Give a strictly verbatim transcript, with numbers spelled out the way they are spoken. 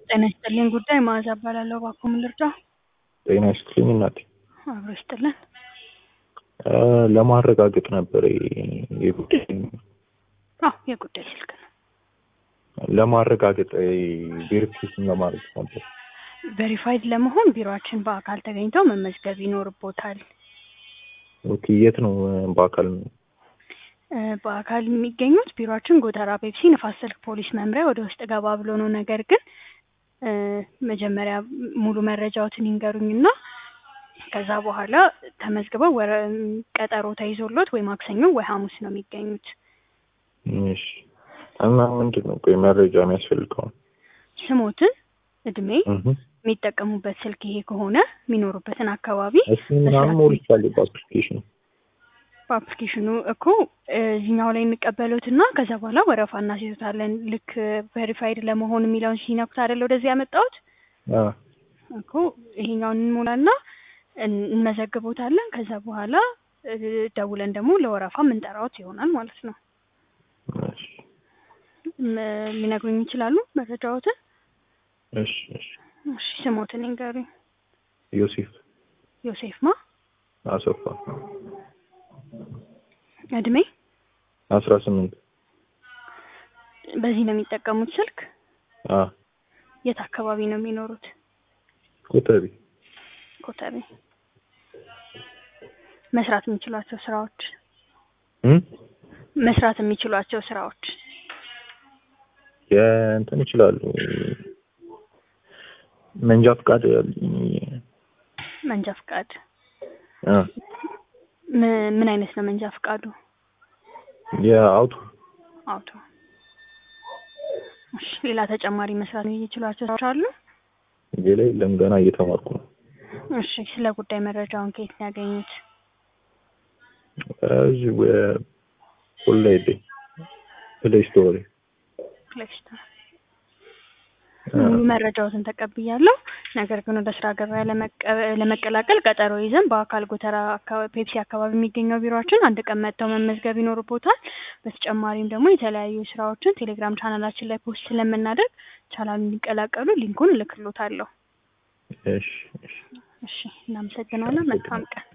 ጤና ይስጥልኝ ጉዳይ መዓዛ እባላለሁ። እባክዎ ምን ልርዳዎ? ጤና ይስጥልኝ እናቴ። አብሮ ይስጥልን። ለማረጋገጥ ነበር የጉዳይ አዎ የጉዳይ ስልክ ነው። ለማረጋገጥ ቬሪፊኬሽን ለማድረግ ነበር። ቬሪፋይድ ለመሆን ቢሮአችን በአካል ተገኝተው መመዝገብ ይኖርቦታል። ኦኬ፣ የት ነው በአካል ነው? በአካል የሚገኙት ቢሮአችን ጎተራ ፔፕሲ ንፋስ ስልክ ፖሊስ መምሪያ ወደ ውስጥ ገባ ብሎ ነው። ነገር ግን መጀመሪያ ሙሉ መረጃዎትን ይንገሩኝና ከዛ በኋላ ተመዝግበው ወረ ቀጠሮ ተይዞሎት ወይ ማክሰኞ ወይ ሐሙስ ነው የሚገኙት። እሺ። እና ምንድን ነው ቆይ መረጃ የሚያስፈልገው? ስሞትን፣ እድሜ፣ የሚጠቀሙበት ስልክ ይሄ ከሆነ የሚኖሩበትን አካባቢ እሺ። ምናምን ሞልቻለሁ በአፕሊኬሽኑ በአፕሊኬሽኑ እኮ እዚህኛው ላይ እንቀበሉትና ከዛ በኋላ ወረፋ እናስይዙታለን። ልክ ቬሪፋይድ ለመሆን የሚለውን ሲነኩት አይደል ወደዚህ ያመጣሁት? አዎ እኮ ይሄኛውን እንሞላና እንመዘግቦታለን። ከዛ በኋላ ደውለን ደግሞ ለወረፋ የምንጠራዎት ይሆናል ማለት ነው። እሺ። ሊነግሩኝ ይችላሉ መረጃዎትን? እሺ እሺ እሺ። ስሞትን ይንገሩኝ። ዮሴፍ። ዮሴፍ ማ? አሰፋ። እድሜ? አስራ ስምንት በዚህ ነው የሚጠቀሙት ስልክ? አዎ። የት አካባቢ ነው የሚኖሩት? ኮተቤ። ኮተቤ። መስራት የሚችሏቸው ስራዎች እም መስራት የሚችሏቸው ስራዎች የእንትን ይችላሉ። መንጃ ፍቃድ ያለኝ። መንጃ ፍቃድ? አ ምን አይነት ነው መንጃ ፍቃዱ? የአውቶ አውቶ። እሺ። ሌላ ተጨማሪ መስራት የሚችሏቸው ስራዎች አሉ? ሌላ የለም፣ ገና እየተማርኩ ነው። እሺ። ስለ ጉዳይ መረጃውን ከየት ነው ያገኙት? እዚህ ኦንላይን ፕሌይ ስቶር ፕሌይ ስቶር። ሙሉ መረጃዎትን ተቀብያለሁ። ነገር ግን ወደ ስራ ገበያ ለመቀላቀል ቀጠሮ ይዘን በአካል ጎተራ ፔፕሲ አካባቢ የሚገኘው ቢሮአችን አንድ ቀን መጥተው መመዝገብ ይኖርቦታል። በተጨማሪም ደግሞ የተለያዩ ስራዎችን ቴሌግራም ቻናላችን ላይ ፖስት ስለምናደርግ ቻናሉን እንዲቀላቀሉ ሊንኩን እልክልዎታለሁ። እሺ እሺ እሺ። እናመሰግናለን። መልካም ቀን።